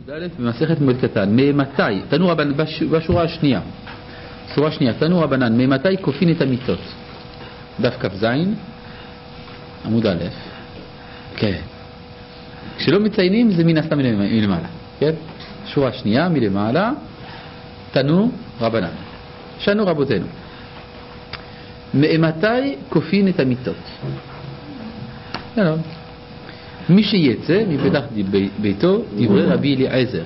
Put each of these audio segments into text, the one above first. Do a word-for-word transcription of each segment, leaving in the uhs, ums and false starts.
י"א במסכת מועד קטן. ממתי, תנו רבנן, בשורה השנייה, שורה שנייה, תנו רבנן, ממתי כופין את המיטות? דף כ"ז, עמוד א', כן. כשלא מציינים זה מן הסתם מלמעלה, כן? שורה שנייה מלמעלה, תנו רבנן, שנו רבותינו. ממתי כופין את המיטות? מי שיצא מפתח ביתו דברי רבי אליעזר.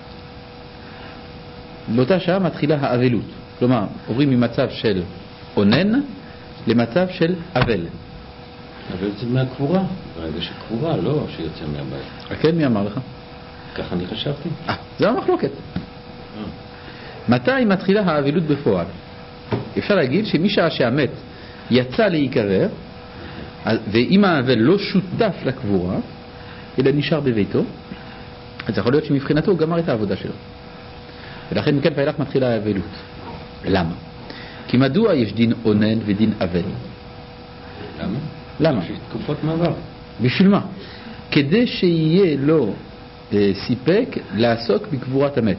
באותה שעה מתחילה האבלות, כלומר עוברים ממצב של אונן למצב של אבל. אבל זה מהקבורה, ברגע שקבורה, לא שיוצא מהבית. כן, מי אמר לך? ככה אני חשבתי. אה, זה המחלוקת. מתי מתחילה האבלות בפועל? אפשר להגיד שמשעה שהמת יצא להיקבר, ואם האבל לא שותף לקבורה אלא נשאר בביתו, אז יכול להיות שמבחינתו הוא גמר את העבודה שלו, ולכן מכאן ואילך מתחילה האבלות. למה? כי מדוע יש דין אונן ודין אבל? למה? למה? יש תקופות מעבר. בשביל מה? כדי שיהיה לו אה, סיפק לעסוק בקבורת המת.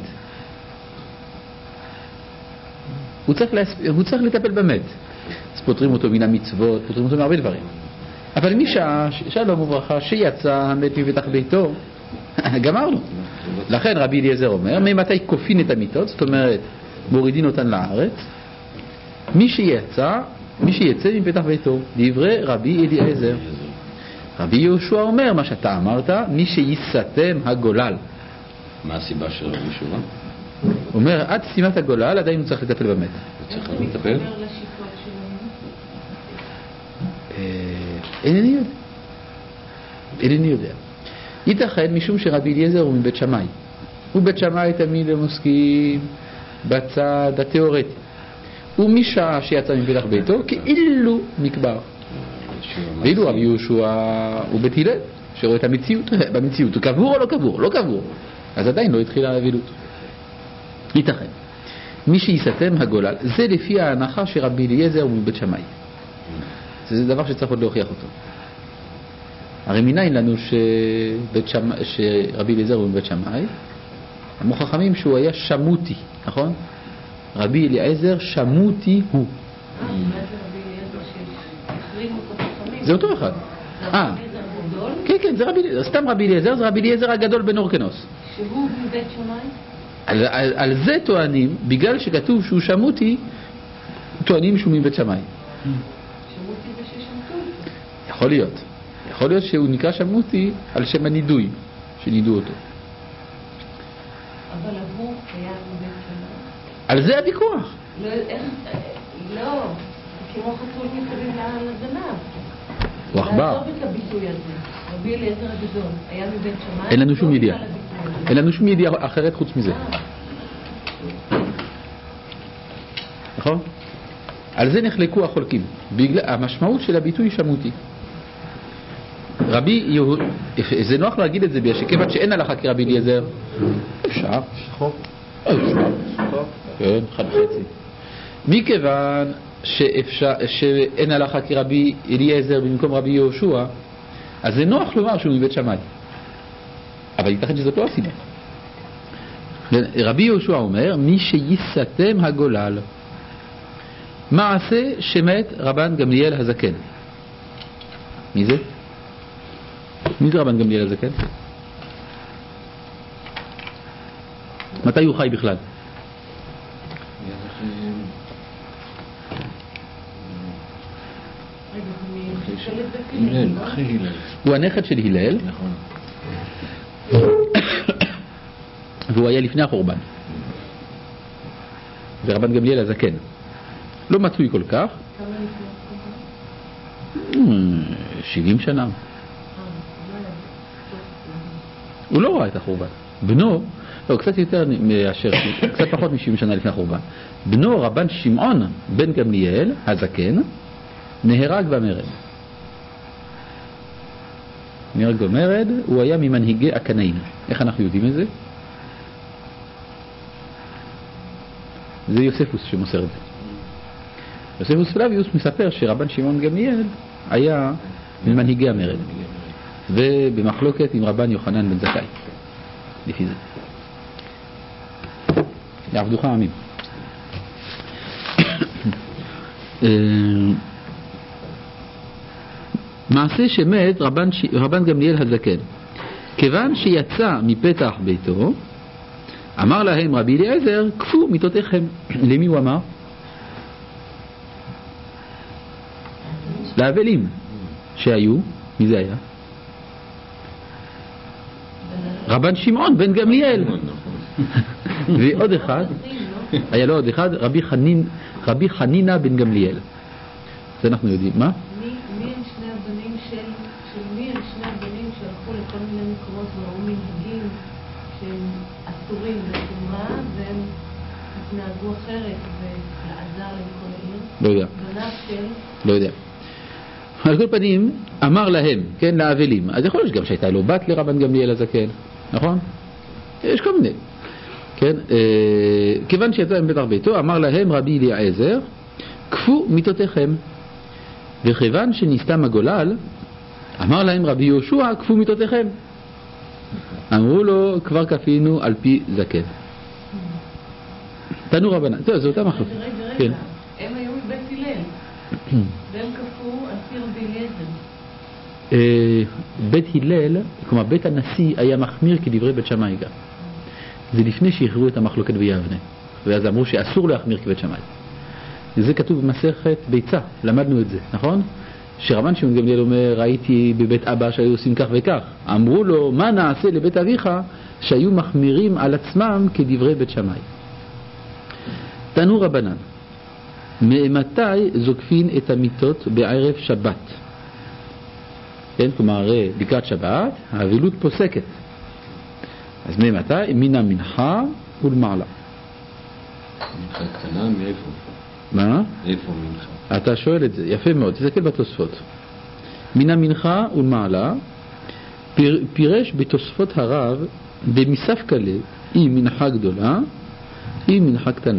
הוא צריך, להספ... הוא צריך לטפל במת. אז פותרים אותו מן המצוות, פותרים אותו מהרבה דברים. אבל משעה, שלום וברכה, שיצא המת מבטח ביתו, גמרנו. לכן רבי אליעזר אומר, ממתי כופין את המיטות, זאת אומרת, מורידין אותן לארץ, מי שיצא, מי שיצא מבטח ביתו, דברי רבי אליעזר. רבי יהושע אומר, מה שאתה אמרת, מי שיסתם הגולל. מה הסיבה של רבי יהושע? הוא אומר, עד סתימת הגולל עדיין הוא צריך לטפל במת. הוא צריך לטפל? אינני יודע. אינני יודע. ייתכן משום שרבי אליעזר הוא מבית שמאי. הוא בית שמאי תמיד הם עוסקים בצד התיאורטי. ומשעה שיצא מבטח ביתו כאילו נקבר. ואילו רבי יהושע הוא בית הלל שרואה את המציאות. במציאות הוא קבור או לא קבור? לא קבור. אז עדיין לא התחילה האבלות. ייתכן. מי שיסתם הגולל, זה לפי ההנחה שרבי אליעזר הוא מבית שמאי. זה דבר שצריך עוד להוכיח אותו. הרי מניין לנו שבית שמ... שרבי אליעזר הוא מבית שמאי, אמרו חכמים שהוא היה שמותי, נכון? רבי אליעזר שמותי הוא. זה אותו אחד. אה, כן, כן, זה רבי אליעזר. סתם רבי אליעזר, זה רבי אליעזר הגדול בן אורקנוס. שהוא מבית שמאי? על, על, על זה טוענים, בגלל שכתוב שהוא שמותי, טוענים שהוא מבית שמאי. יכול להיות. יכול להיות שהוא נקרא שמותי על שם הנידוי, שנידו אותו. אבל הוא היה מבית שמאי. על זה הוויכוח. לא, איך, לא, כמו חתול מסביב לזנב. הוא עכבר. לעזוב את הביטוי הזה. רבי אליעזר הגדול היה מבית שמאי. אין לנו שום ידיעה. אין לנו שום ידיעה אחרת חוץ מזה. נכון? על זה נחלקו החולקים. בגלל המשמעות של הביטוי שמותי. רבי יהוד, זה נוח להגיד את זה בגלל שכיוון שאין הלכה כרבי אליעזר, אפשר. שחור. אפשר. כן, חד חצי. מכיוון שאפשר, שאין הלכה כרבי אליעזר במקום רבי יהושע, אז זה נוח לומר שהוא מבית שמאי. אבל ייתכן שזאת לא הסיבה. רבי יהושע אומר, מי שיסתם הגולל. מעשה שמת רבן גמליאל הזקן. מי זה? מי זה רבן גמליאל הזקן? מתי הוא חי בכלל? אחרי הלל. הוא הנכד של הלל. נכון. והוא היה לפני החורבן. ורבן גמליאל הזקן. לא מצוי כל כך. כמה לפני החורבן? שבעים שנה. הוא לא ראה את החורבן. בנו, לא, קצת יותר מאשר, קצת פחות מ-שבעים שנה לפני החורבן. בנו רבן שמעון בן גמליאל הזקן נהרג במרד. נהרג במרד, הוא היה ממנהיגי הקנאים. איך אנחנו יודעים את זה? זה יוספוס שמוסר את זה. יוספוס פלביוס מספר שרבן שמעון גמליאל היה ממנהיגי המרד, ובמחלוקת עם רבן יוחנן בן זכאי לפי זה. יעבדוך עמים. מעשה שמת רבן, ש... רבן גמליאל הזקן, כיוון שיצא מפתח ביתו, אמר להם רבי אליעזר, כפו מיתותיכם. למי הוא אמר? לאבלים שהיו. מי זה היה? רבן שמעון בן גמליאל. ועוד אחד, היה לו עוד אחד, רבי חנין, רבי חנינה בן גמליאל. זה אנחנו יודעים. מה? מי הם שני הבנים של, של מי הם שני הבנים שהלכו לכל מיני מקומות וראו מנהגים שהם אסורים לתורה והם התנהגו אחרת ולעזר לכל העיר? לא יודע. בניו של? לא יודע. על כל פנים, אמר להם, כן, לאבלים. אז יכול להיות גם שהייתה לו בת לרבן גמליאל הזקן, נכון? יש כל מיני. כן, אה, כיוון שיצא מפתח ביתו, אמר להם רבי אליעזר, כפו מיתותיכם. וכיוון שנסתם הגולל, אמר להם רבי יהושע, כפו מיתותיכם. אמרו לו, כבר כפינו על פי זקן. תנו רבנן. טוב, זה אותה מחלוקת. רגע, רגע, כן. הם היו מבית הלל, והם כפו על פי רבי אליעזר. אה, בית הלל, כלומר בית הנשיא, היה מחמיר כדברי בית שמאי גם. זה לפני שהכריעו את המחלוקת ביבנה, ואז אמרו שאסור להחמיר כבית שמאי. זה כתוב במסכת ביצה, למדנו את זה, נכון? שרבן שמעון גמליאל אומר, ראיתי בבית אבא שהיו עושים כך וכך. אמרו לו, מה נעשה לבית אביך שהיו מחמירים על עצמם כדברי בית שמאי? תנו רבנן, ממתי זוקפין את המיטות בערב שבת? כן, כלומר, לקראת שבת, האבילות פוסקת. אז ממתי? מן המנחה ולמעלה. מנחה קטנה מאיפה? מה? איפה מנחה? אתה שואל את זה, יפה מאוד, תסתכל בתוספות. מן המנחה ולמעלה, פיר, פירש בתוספות הרב במסף קלה, היא מנחה גדולה, היא מנחה קטנה.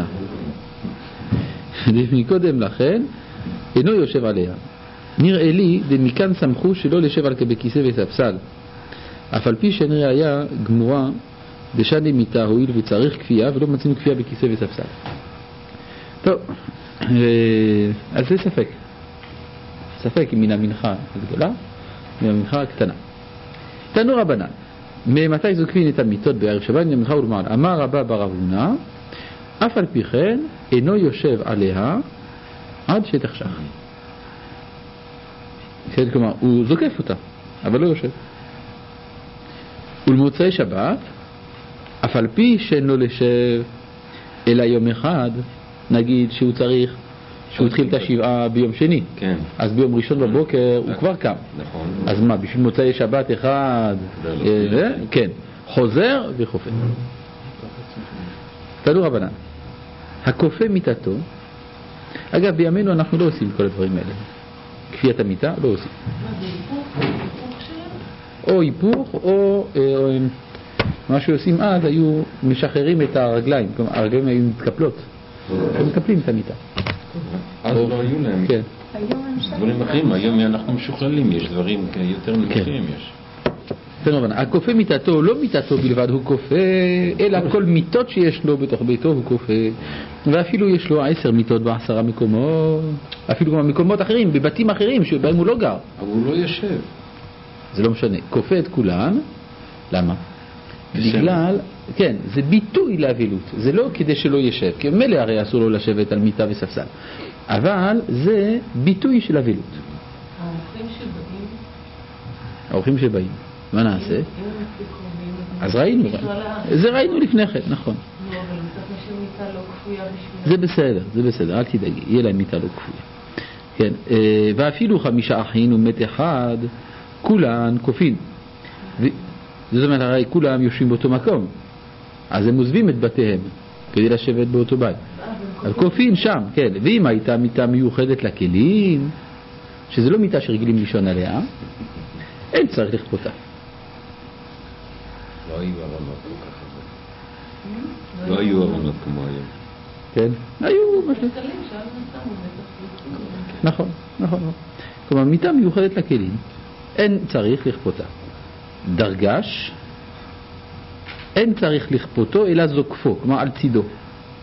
מקודם לכן, אינו יושב עליה. נראה לי, דמכאן סמכו שלא לשב על בכיסא וספסל. אף על פי שאין ראיה גמורה דשני מיטה הועיל וצריך כפייה, ולא מצינו כפייה בכיסא וספסל. טוב, אז זה ספק. ספק אם מן המנחה הגדולה, מן המנחה הקטנה. תנו רבנן, ממתי זוקפין את המיטות בערב שבת? מן המנחה ולמעלה. אמר רבא בר אבונה, אף על פי כן אינו יושב עליה עד שתחשך. כן, כלומר, הוא זוקף אותה, אבל לא יושב. ולמוצאי שבת, אף על פי שאינו לשב אלא יום אחד, נגיד שהוא צריך, שהוא התחיל את השבעה ביום שני, כן. אז ביום ראשון בבוקר הוא כבר קם. נכון. אז מה, בשביל מוצאי שבת אחד, אה, כן, חוזר וחופף. תנו רבנן, הכופה מיטתו, אגב בימינו אנחנו לא עושים כל הדברים האלה, כפיית המיטה לא עושים. מה זה היפוך? היפוך שלהם? או היפוך או אה, מה שעושים אז, היו משחררים את הרגליים, כלומר הרגליים היו מתקפלות, הם מקפלים את המיטה. אז לא היו להם כן. דברים אחרים, היום אנחנו משוכללים, יש דברים יותר נמוכים יש. הכופה מיטתו, לא מיטתו בלבד הוא כופה, אלא כל מיטות שיש לו בתוך ביתו הוא כופה, ואפילו יש לו עשר מיטות בעשרה מקומות, אפילו גם מקומות אחרים, בבתים אחרים שבהם הוא לא גר. אבל הוא לא יושב. זה לא משנה, כופה את כולן. למה? בגלל, כן, זה ביטוי לאבילות, זה לא כדי שלא ישב, כי מלא הרי אסור לו לשבת על מיטה וספסל, אבל זה ביטוי של אבילות. האורחים שבאים, האורחים שבאים, מה נעשה? אז ראינו, זה ראינו לפני כן, נכון. לא, אבל צריך משהו מיטה לא כפויה בשביל... זה בסדר, זה בסדר, אל תדאגי, יהיה להם מיטה לא כפויה. כן, ואפילו חמישה אחים ומת אחד, כולן כופין. זאת אומרת, הרי כולם יושבים באותו מקום, אז הם עוזבים את בתיהם כדי לשבת באותו בית, אז כופין שם, כן. ואם הייתה מיטה מיוחדת לכלים, שזה לא מיטה שרגילים לישון עליה, אין צריך לכפותה. לא היו הרמות כל כך הרבה. לא היו הרמות כמו היום. כן, היו משהו. נכון, נכון. כלומר, מיטה מיוחדת לכלים, אין צריך לכפותה. דרגש, אין צריך לכפותו אלא זוקפו, כלומר על צידו.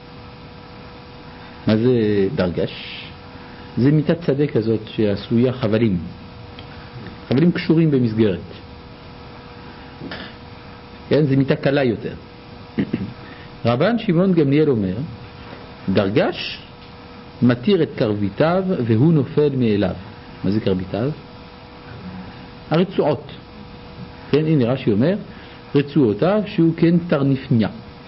מה זה דרגש? זה מיטת שדה כזאת שעשויה חבלים. חבלים קשורים במסגרת. כן, זה מיטה קלה יותר. רבן שמעון גמליאל אומר, דרגש מתיר את קרביתיו והוא נופל מאליו. מה זה קרביתיו? הרצועות. כן, הנה רש"י אומר, רצועותיו שהוא כן תרניפניה.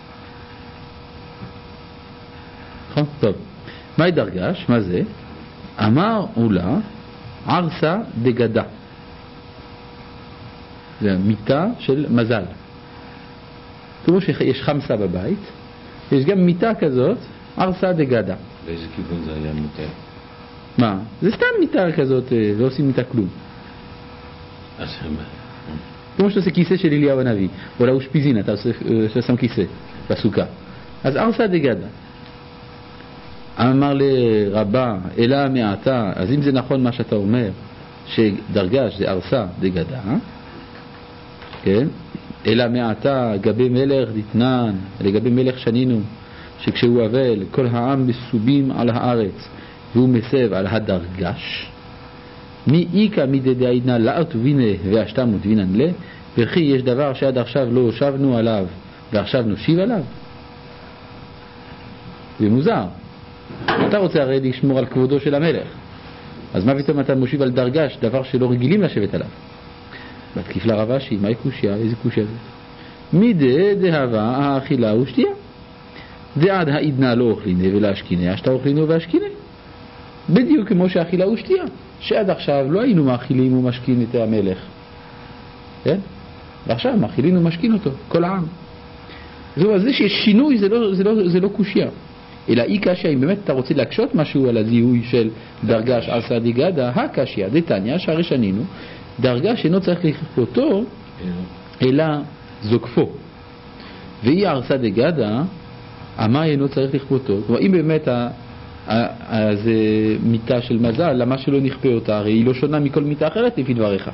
נכון? טוב. מהי דרגש? מה זה? אמר אולה ערסה דגדה. זה מיטה של מזל. כמו שיש חמסה בבית, יש גם מיטה כזאת, ערסה דגדה. באיזה כיוון זה היה מיטה? מה? זה סתם מיטה כזאת, לא עושים מיטה כלום. אז כמו שאתה עושה כיסא של אליהו הנביא, או לאושפיזין, אתה עושה שם כיסא בסוכה. אז ערסה דגדה. אמר לרבה, אלא מעתה, אז אם זה נכון מה שאתה אומר, שדרגש זה ערסה דגדה, כן? אלא מעתה גבי מלך דתנן, לגבי מלך שנינו, שכשהוא אבל כל העם מסובים על הארץ והוא מסב על הדרגש, מי איקה מדדעידנה לארט ובינה והשתמנו דבינן לה, וכי יש דבר שעד עכשיו לא הושבנו עליו ועכשיו נושיב עליו. זה מוזר. אתה רוצה הרי לשמור על כבודו של המלך, אז מה פתאום אתה מושיב על דרגש, דבר שלא רגילים לשבת עליו? בתקיף לרבשי, מהי קושיה? איזה קושיה זה? מידי דהבה האכילה ושתייה, דעד העידנה לא אוכלינה ולהשכינה, אשתה אוכלינו והשכינה. בדיוק כמו שאכילה ושתייה, שעד עכשיו לא היינו מאכילים ומשכין את המלך, כן? ועכשיו מאכילים ומשכין אותו, כל העם. זהו, אז זה שיש שינוי זה לא, זה לא, זה לא קושיה. אלא אי קשיה, אם באמת אתה רוצה להקשות משהו על הזיהוי של דרגש ערסה דגדה, הקשיה דתניא שהרי שנינו, דרגש אינו צריך לכפותו אלא זוקפו, ואי ערסה דגדה אמר אינו צריך לכפותו. כלומר, אם באמת זה מיטה של מזל, למה שלא נכפה אותה? הרי היא לא שונה מכל מיטה אחרת לפי דבריך.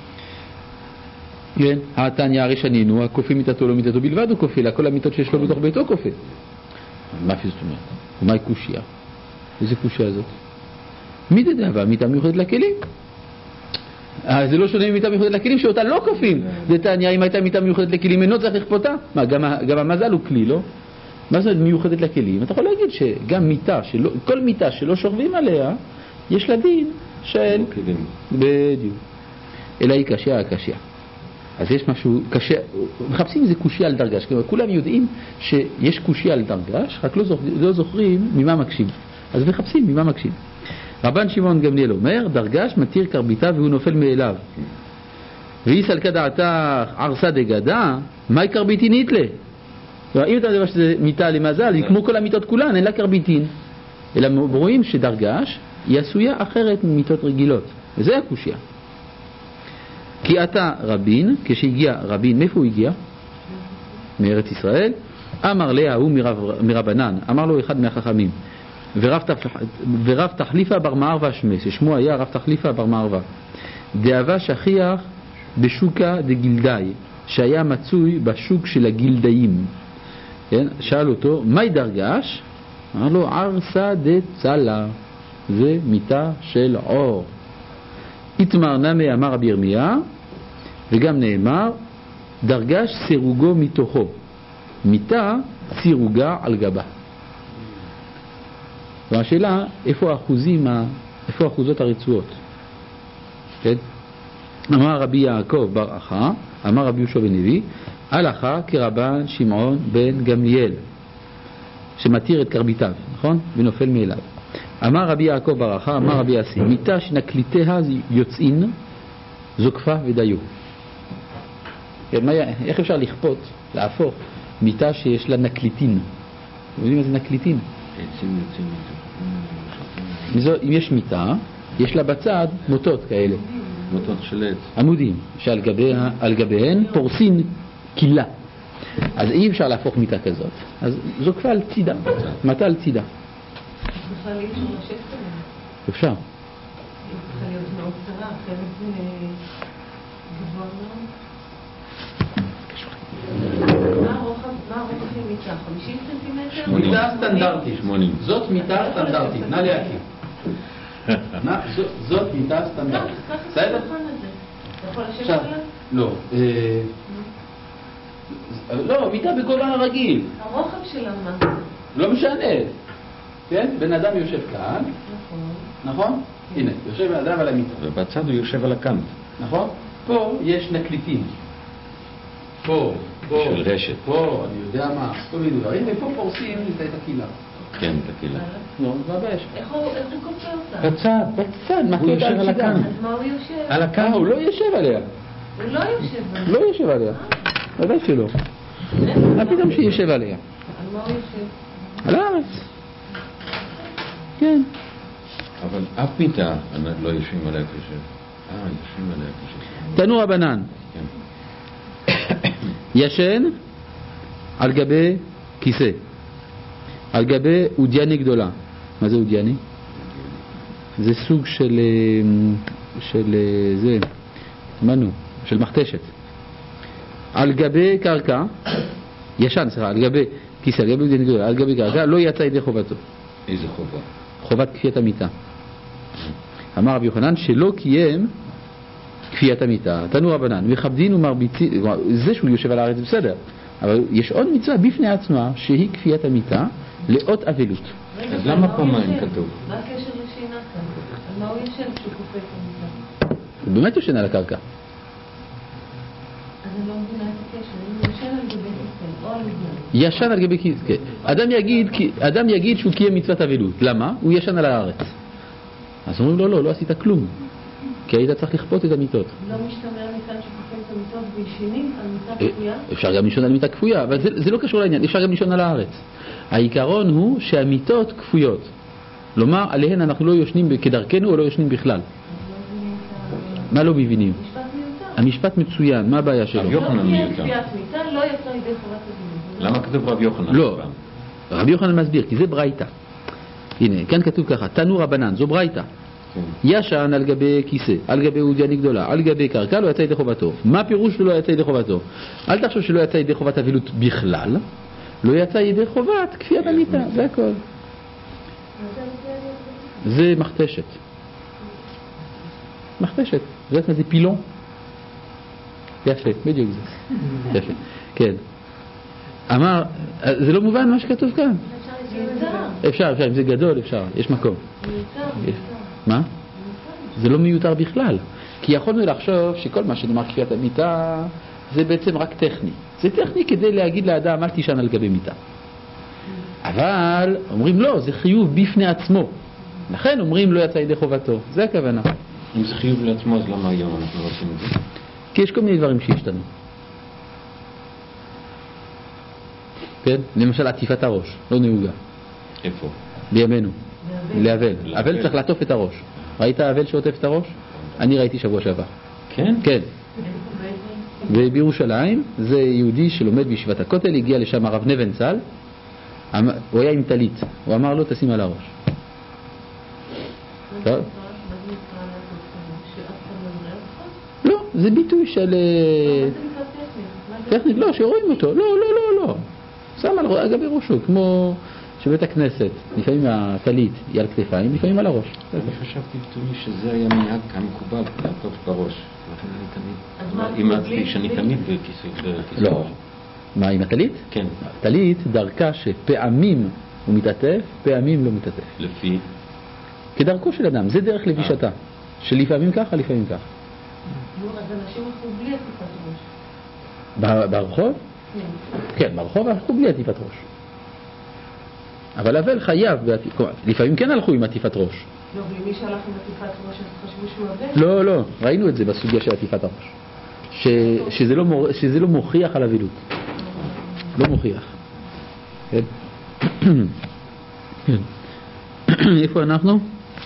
כן, התניא הרי שנינו, הכופה מיטתו לא מיטתו בלבד הוא כופה, כל המיטות שיש לו בתוך ביתו כופה. מה זאת אומרת? ומהי קושיה? איזה קושיה הזאת? מי דדהבה? מיטה מיוחדת לכלים. אה, זה לא שונה ממיטה מיוחדת לכלים שאותה לא כופים. דתניא, אם הייתה מיטה מיוחדת לכלים אינו צריך לכפותה. מה, גם, גם המזל הוא כלי, לא? מה זאת אומרת מיוחדת לכלים? אתה יכול להגיד שגם מיטה, שלא, כל מיטה שלא שוכבים עליה, יש לה דין של... בדיוק. אלא היא קשיה, הקשיה. אז יש משהו קשה, מחפשים איזה קושיה על דרגש, כולם יודעים שיש קושיה על דרגש, רק לא, זוכ... לא זוכרים ממה מקשים, אז מחפשים ממה מקשים. רבן שמעון גמליאל אומר, דרגש מתיר קרביתה והוא נופל מאליו. והיא סלקה דעתה ערסה דגדה, מהי קרביתין איתלה? אם אתה מדבר שזה מיטה למזל, היא כמו כל המיטות כולן, אין לה קרביתין. אלא רואים שדרגש היא עשויה אחרת ממיטות רגילות, וזה הקושיה. כי אתה רבין, כשהגיע רבין, מאיפה הוא הגיע? מארץ ישראל. אמר לה, הוא מרב, מרבנן, אמר לו אחד מהחכמים, ורב, תח, ורב תחליפה בר מערבה שמש, ששמו היה רב תחליפה בר מערבה, דאבה שכיח בשוקה דגילדאי, שהיה מצוי בשוק של הגילדאים. כן? שאל אותו, מהי דרגש? אמר לו, ערסה דצלה, זה מיטה של עור. התמר נמי אמר רבי ירמיה, וגם נאמר דרגש סירוגו מתוכו, מיטה סירוגה על גבה. והשאלה איפה האחוזים, איפה האחוזות הרצועות? כן? אמר רבי יעקב בר אחא, אמר רבי יהושע בן לוי, הלכה כרבן שמעון בן גמליאל שמתיר את קרביתיו, נכון? ונופל מאליו. אמר רבי יעקב בר אחא, אמר רבי יאסי, מיטה שנקליטיה יוצאין זוקפה ודיו. איך אפשר לכפות, להפוך מיטה שיש לה נקליטין? אתם יודעים מה זה נקליטין? אם יש מיטה, יש לה בצד מוטות כאלה, מוטות של עץ, עמודים, שעל גביה, על גביהן פורסין קילה. אז אי אפשר להפוך מיטה כזאת, אז זוקפה על צידה, מטה על צידה. בכלל אי אפשר לשבת עליהם. אפשר. צריכה להיות מאוד קצרה, אחרת זה גבוה מאוד. מה הרוחב מיטה? חמישים סנטימטר? מיטה סטנדרטית. שמונים. זאת מיטה סטנדרטית. נא להכיר. זאת מיטה סטנדרטית. קח את השולחן הזה. אתה יכול לשבת עליו? לא. לא, מיטה בגובה הרגיל. הרוחב שלה מה? לא משנה. כן? בן אדם יושב כאן. נכון. נכון? הנה, יושב בן אדם על המיטה. ובצד הוא יושב על הקאנט. נכון? פה יש נקליטים. פה, פה. של רשת. פה, אני יודע מה. כל מיני דברים. ופה פורסים את הקהילה. כן, את הקהילה. נו, מה הבעיה? איך הוא קופא אותה? בצד, בצד. הוא יושב על הקאנט. אז מה הוא יושב? על אה, הקאנט. הוא לא יושב עליה. הוא לא יושב עליה. לא יושב עליה. ודאי שלא. מה פתאום שיושב עליה? על מה הוא יושב? על הארץ. כן. אבל אף מיטה לא יושבים עליה כשב. אה, יושבים עליה כשב. תנו רבנן. כן. ישן על גבי כיסא. על גבי אודיאני גדולה. מה זה אודיאני? זה סוג של של זה מנו, של מחתשת. על גבי קרקע, ישן, סליחה, על גבי כיסא, על גבי אודיאני גדולה, על גבי קרקע, לא יצא ידי חובתו. איזה חובה? חובת כפיית המיטה. אמר רבי יוחנן שלא קיים כפיית המיטה. תנו רבנן, מכבדין ומרביצין, זה שהוא יושב על הארץ בסדר, אבל יש עוד מצווה בפני עצמה שהיא כפיית המיטה לאות אבלות. אז למה פעמיים כתוב? מה הקשר לשינה כאן? על מה הוא יושב כשהוא קופא את המיטה? הוא באמת יושן על הקרקע. אז אני לא מבינה את הקשר, הוא יושן על גבי כיסא או על אודיאני. ישן על גבי כיסא. אדם יגיד, אדם יגיד שהוא קיים מצוות אבלות. למה? הוא ישן על הארץ. אז אומרים לו, לא, לא עשית כלום. כי היית צריך לכפות את המיטות. לא משתמע מכאן שכופים את המיטות וישנים על מיטה כפויה? אפשר גם לישון על מיטה כפויה, אבל זה, זה לא קשור לעניין, אפשר גם לישון על הארץ. העיקרון הוא שהמיטות כפויות. כלומר, עליהן אנחנו לא יושנים כדרכנו או לא יושנים בכלל. מה לא מבינים? משפט מיותר. המשפט מצוין, מה הבעיה שלו? רב יוחנן לא קיים מיותר. כפיית מיטה, לא יצא ידי חובת הדינים. למה כתוב רב יוחנן? לא, רבי יוחנן מסביר, כי זה ברייתא. הנה, כאן כתוב ככה, תנו רבנן, זו ברייתא. ישן על גבי כיסא, על גבי אודיאני גדולה, על גבי קרקע, לא יצא ידי חובתו. מה פירוש שלא יצא ידי חובתו? אל תחשוב שלא יצא ידי חובת אבילות בכלל, לא יצא ידי חובת כפיית המיטה, זה הכל. זה מחתשת. מחתשת, זה זה פילון. יפה, בדיוק זה. יפה, כן. אמר, זה לא מובן מה שכתוב כאן. אפשר, אפשר, אם זה גדול, אפשר, יש מקום. מה? זה לא מיותר בכלל. כי יכולנו לחשוב שכל מה שנאמר כפיית המיטה זה בעצם רק טכני. זה טכני כדי להגיד לאדם אל תישן על גבי מיטה. אבל אומרים לא, זה חיוב בפני עצמו. לכן אומרים לא יצא ידי חובתו. זה הכוונה. אם זה חיוב לעצמו, אז למה היום אנחנו לא עושים את זה? כי יש כל מיני דברים שהשתנו. כן? למשל עטיפת הראש, לא נהוגה. איפה? בימינו. לאבל. אבל צריך לעטוף את הראש. ראית אבל שעוטף את הראש? אני ראיתי שבוע שעבר. כן? כן. ובירושלים זה יהודי שלומד בישיבת הכותל, הגיע לשם הרב נבנצל, הוא היה עם טלית, הוא אמר לו תשים על הראש. טוב? לא, זה ביטוי של טכנית, לא, שרואים אותו, לא, לא, לא, לא, שם על גבי ראשו, כמו שבית הכנסת, לפעמים הטלית היא על כתפיים, לפעמים על הראש. אני חשבתי בתומי שזה היה מנהג המקובל, לעטוף בראש. לכן אני תמיד, אימצתי שאני תמיד בכיסא. לא. מה, עם הטלית? כן. הטלית דרכה שפעמים הוא מתעטף, פעמים לא מתעטף. לפי? כדרכו של אדם, זה דרך לבישתה. שלפעמים ככה, לפעמים ככה. נו, אז אנשים הלכו בלי עטיפת ראש. ברחוב? כן, ברחוב הלכו בלי עטיפת ראש. אבל אבל חייב, לפעמים כן הלכו עם עטיפת ראש. לא, ומי שהלך עם עטיפת ראש, אז חשבו שהוא אבל? לא, לא, ראינו את זה בסוגיה של עטיפת הראש. ש, שזה, לא מור, שזה לא מוכיח על אבילות. לא מוכיח. כן? כן. איפה אנחנו?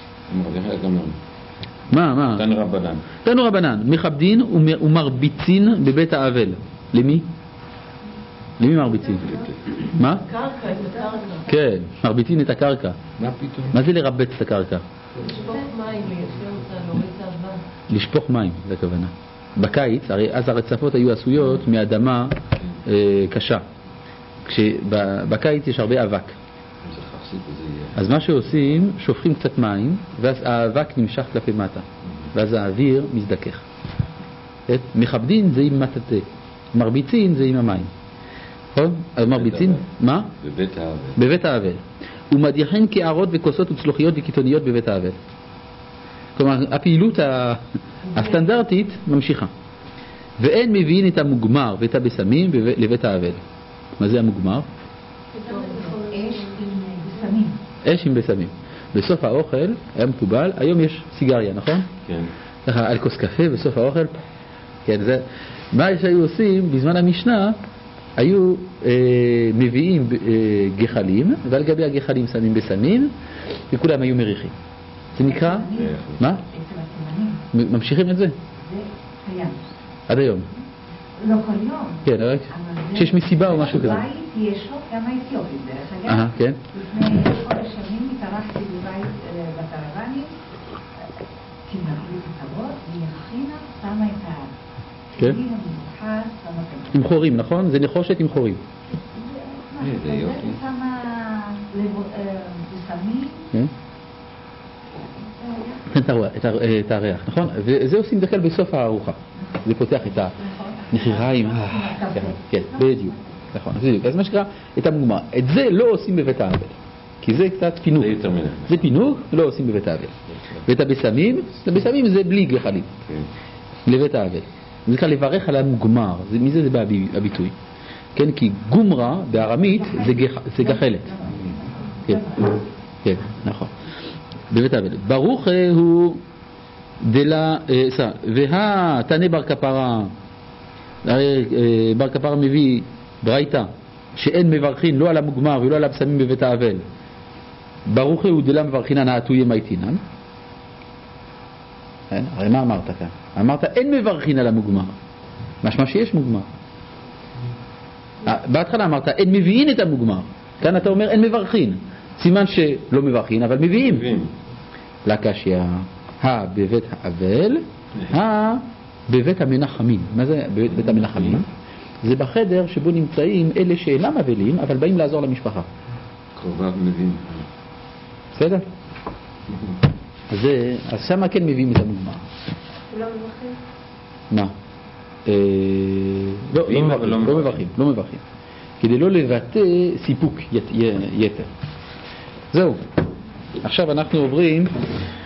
מה, מה? תנו רבנן. תנו רבנן, מכבדין ומרביצין בבית האבל. למי? למי מרביצין? מה? קרקע, את הקרקע. כן, מרביצין את הקרקע. מה פתאום? מה זה לרבץ את הקרקע? לשפוך מים, ליישב אותה, להוריד את האבק. לשפוך מים, זה הכוונה. בקיץ, הרי אז הרצפות היו עשויות מאדמה אה, קשה. כשבקיץ יש הרבה אבק. אז מה שעושים, שופכים קצת מים, ואז האבק נמשך כלפי מטה, ואז האוויר מזדכך. מכבדין זה עם מטאטה, מרביצין זה עם המים. נכון? אז מרביצין, מה? בבית האבל. בבית האבל. ומדיחין קערות וכוסות וצלוחיות וקיתוניות בבית האבל. כלומר, הפעילות הסטנדרטית ממשיכה. ואין מביאים את המוגמר ואת הבשמים לבית האבל. מה זה המוגמר? אש עם בשמים. אש עם בשמים. בסוף האוכל היה מקובל, היום יש סיגריה, נכון? כן. ככה על כוס קפה בסוף האוכל. כן, זה מה שהיו עושים בזמן המשנה, היו אה, מביאים אה, גחלים, ועל גבי הגחלים שמים בשמים, וכולם היו מריחים. זה נקרא? מה? ממשיכים את זה? זה קיים. עד היום. לא כל יום. כן, רק כשיש מסיבה או משהו כזה. בבית יש לו גם האתיופית, דרך אגב. אה, כן. לפני חודש שנים התארחתי בבית בקרוונים, תמלאו את הראש, והיא הכינה, שמה את הכלים המיוחד, שמה את עם חורים, נכון? זה נחושת עם חורים. זה יופי. שמה בשמים. כן. את הריח, נכון? וזה עושים דקל בסוף הארוחה. זה פותח את הנחיריים. כן, בדיוק. נכון, אז מה שקרה, את המוגמר. את זה לא עושים בבית האבל, כי זה קצת פינוק. זה פינוק, לא עושים בבית האבל. ואת הבשמים, הבשמים זה בלי גחלים. לבית האבל. זה נקרא לברך על המוגמר. מזה זה בא הביטוי. כן, כי גומרה בארמית זה גחלת. כן, כן, נכון. בבית האבל. ברוך הוא דלה, והה תנה בר כפרה, בר כפרה מביא ברייתא שאין מברכין לא על המוגמר ולא על הבשמים בבית האבל. ברוך הוא דלה מברכינן העטויה מייטינן. הרי מה אמרת כאן? אמרת אין מברכין על המוגמר, משמע שיש מוגמר. בהתחלה אמרת אין מביאים את המוגמר, כאן אתה אומר אין מברכין, סימן שלא מברכין אבל מביאים. לקשיא, הא בבית האבל, הא בבית המנחמים. מה זה בית המנחמים? זה בחדר שבו נמצאים אלה שאינם אבלים אבל באים לעזור למשפחה. קרוביו מביאים. בסדר? אז שמה כן מביאים את המוגמר. כולם מברכים? מה? לא מברכים, לא מברכים. כדי לא לבטא סיפוק יתר. זהו. עכשיו אנחנו עוברים